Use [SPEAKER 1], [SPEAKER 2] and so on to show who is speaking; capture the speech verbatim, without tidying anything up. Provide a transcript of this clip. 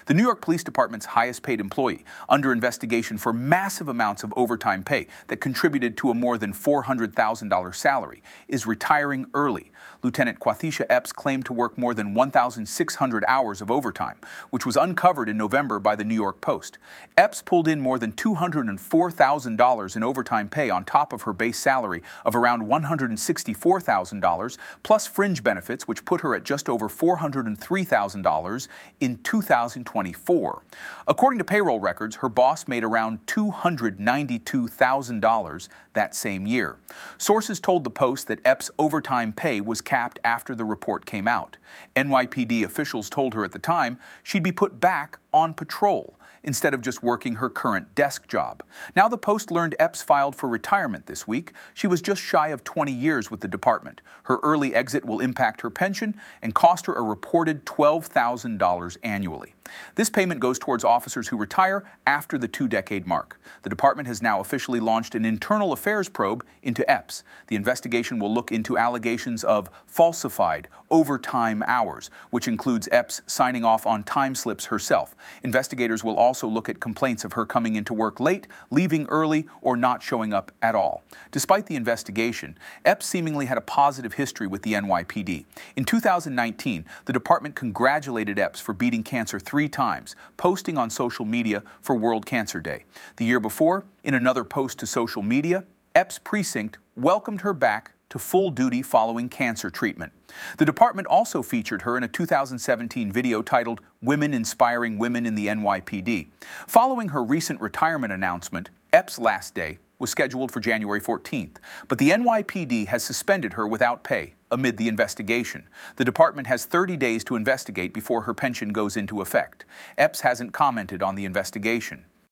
[SPEAKER 1] The New York Police Department's highest paid employee, under investigation for massive amounts of overtime pay that contributed to a more than four hundred thousand dollars salary, is retiring early. Lieutenant Quathisha Epps claimed to work more than one thousand six hundred hours of overtime, which was uncovered in November by the New York Post. Epps pulled in more than two hundred four thousand dollars in overtime pay on top of her base salary of around one hundred sixty-four thousand dollars, plus fringe benefits, which put her at just over four hundred three thousand dollars in two thousand twenty-four. According to payroll records, her boss made around two hundred ninety-two thousand dollars that same year. Sources told the Post that Epps' overtime pay was capped after the report came out. N Y P D officials told her at the time she'd be put back on patrol instead of just working her current desk job. Now the Post learned Epps filed for retirement this week. She was just shy of twenty years with the department. Her early exit will impact her pension and cost her a reported twelve thousand dollars annually. This payment goes towards officers who retire after the two-decade mark. The department has now officially launched an internal affairs probe into Epps. The investigation will look into allegations of falsified overtime hours, which includes Epps signing off on time slips herself. Investigators will also look at complaints of her coming into work late, leaving early, or not showing up at all. Despite the investigation, Epps seemingly had a positive history with the N Y P D. In two thousand nineteen, the department congratulated Epps for beating cancer three times, posting on social media for World Cancer Day. The year before, in another post to social media, Epps Precinct welcomed her back to full duty following cancer treatment. The department also featured her in a two thousand seventeen video titled Women Inspiring Women in the N Y P D. Following her recent retirement announcement, Epps' last day was scheduled for January fourteenth, but the N Y P D has suspended her without pay amid the investigation. The department has thirty days to investigate before her pension goes into effect. Epps hasn't commented on the investigation.